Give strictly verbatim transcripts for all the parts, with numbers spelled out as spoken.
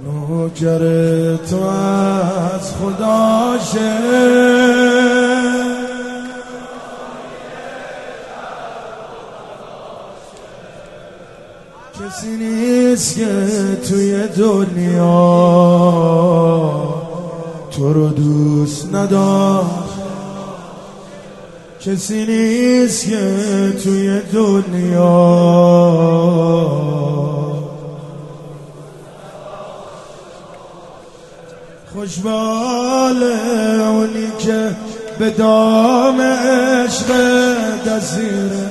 نوکر تو از خدا شه، کسی نیست که توی دنیا تو رو دوست نداشت، کسی نیست که توی دنیا خوشباله اونی که به دام عشق دزیره،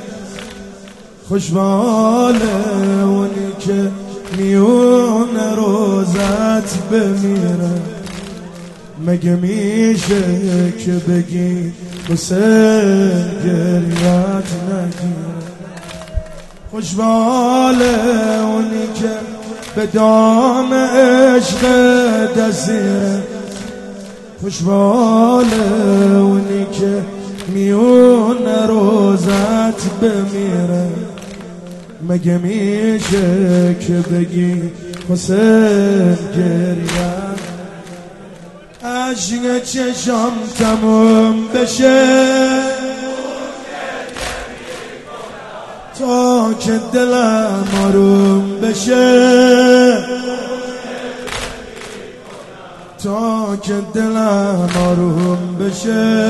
خوشباله اونی که میون روزت بمیره. مگه میشه که بگی حسین گریت نگیره؟ خوشباله اونی که به دام عشق دزیره، خوشباله اونی که میون روزت بمیره. مگه میشه که بگی حسین گریت؟ عشق چشام تموم بشه تا که دلم آروم بشه، تا که دلم آروم بشه.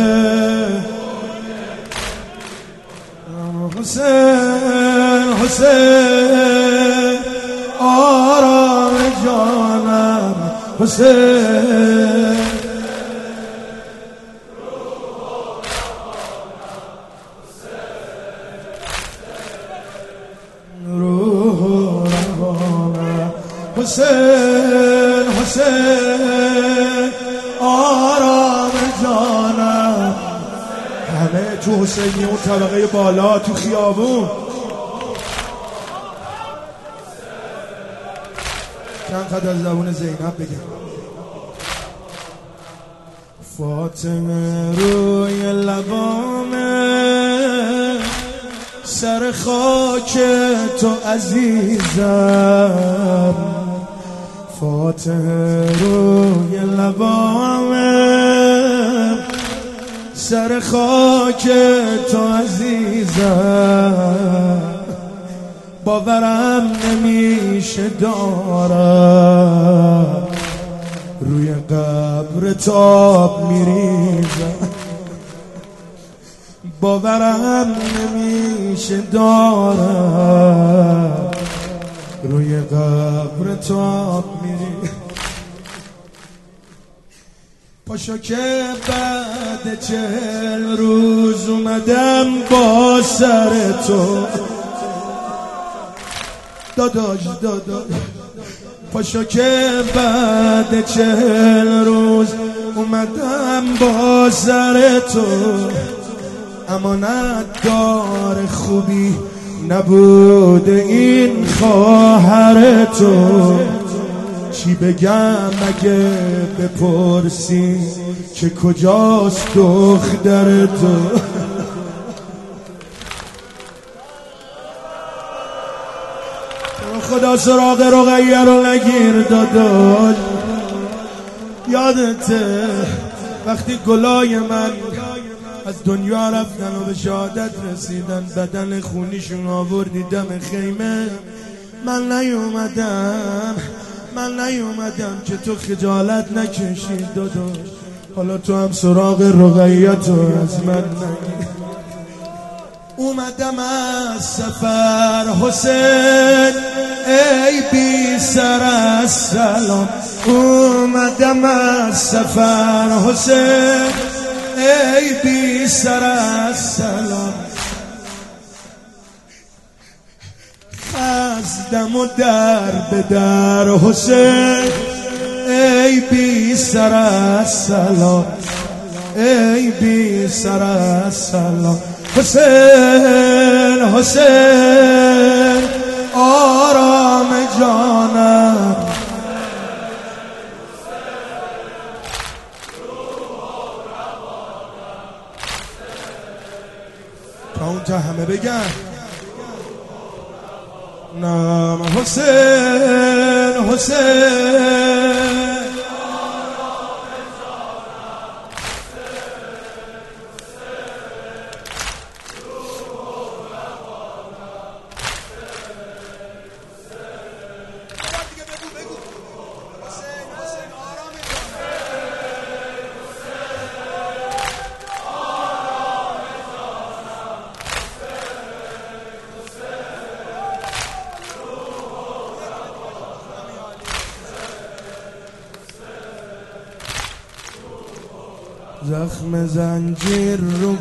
حسین حسین آرام جانم، حسین روح و روانم، حسین حسین آرام جانم. همه تو حسینی اون طبقه بالا تو خیابون چند قد از زبون زینب بگم. فاطمه روی لبامه، سر خاک تو عزیزم. فاطمه روی لبامه، سر خاک تو عزیزم. باورم نمیشه دارم روی قبر تاب میریزم، باورم نمیشه دارم روی قبر تاب میریزم. پاشو که بعد چهل روز اومدم با سر تو، داداش داداش. پاشو که بعد چهل روز اومدم با سر تو، امانت دار خوبی نبود این خواهر تو. چی بگم اگه بپرسی که کجاست دختر تو؟ خدا سراغ رقیه رو نگیر داداش. یادته وقتی گلای من از دنیا رفتن و به شهادت رسیدن، بدن خونیشون آوردی دم خیمه، من نیومدم من نیومدم که تو خجالت نکشی داداش. حالا تو هم سراغ رقیه‌تو از من نگیر. اومدم از سفر حسین ای بی سر از سلام، اومدم از سفر حسین ای بی سر از سلام. خزدم و در به در حسین ای بی سر از سلام، ای بی سر از سلام. حسین حسین آرام جانم، تا اونجا همه بگن نام حسین حسین زخم زنجیر رو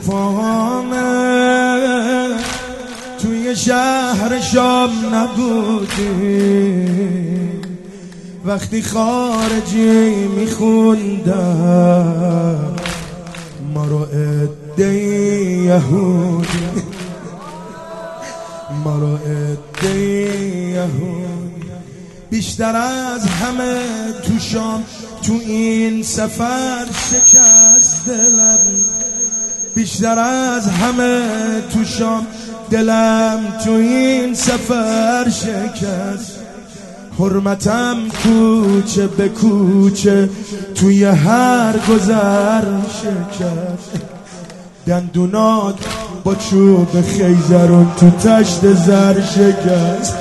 پاهامه توی شهر شام نبودی وقتی خارجی میخوندم ما رو عده یهودی ما رو عده یهودی بیشتر از همه تو شام تو این سفر شکست دلم بیشتر از همه تو شام دلم تو این سفر شکست حرمتم کوچه به کوچه توی هر گذر شکست دندونات با چوب خیزرون تو تشت زر شکست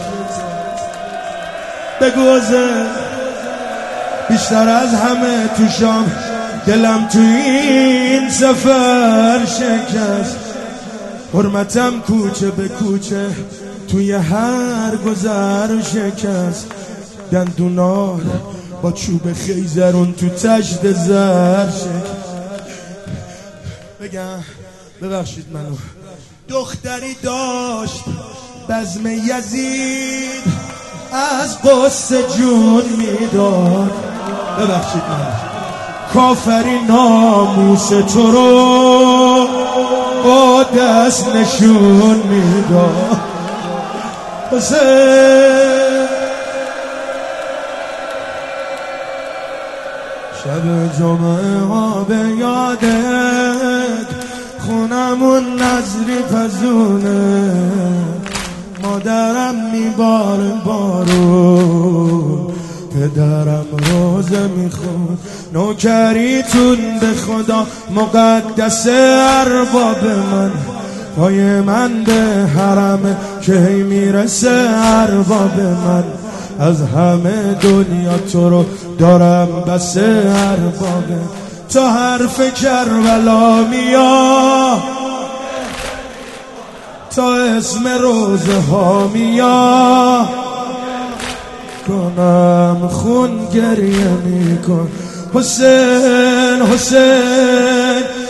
بگوزه بیشتر از همه تو شام دلم تو این سفر شکست حرمتم کوچه به کوچه توی هر گذر شکست دندونار با چوب خیزرون تو تشت زر شکست بگم ببخشید منو دختری داشت بزم یزید از قصه جون میداد ببخشید من کافری ناموس تو رو با دست نشون میداد حسین شب جمعه ها به یادت خونمون نظری پزونه مادرم میباره بارو پدرم روزه میخون نوکریتون به خدا مقدس ارباب من پای من به حرم که میرسه ارباب من از همه دنیا تو رو دارم بس ارباب تا حرف کربلا میاد تا اسم روزه ها میاد کنم خون گریه میکن حسین حسین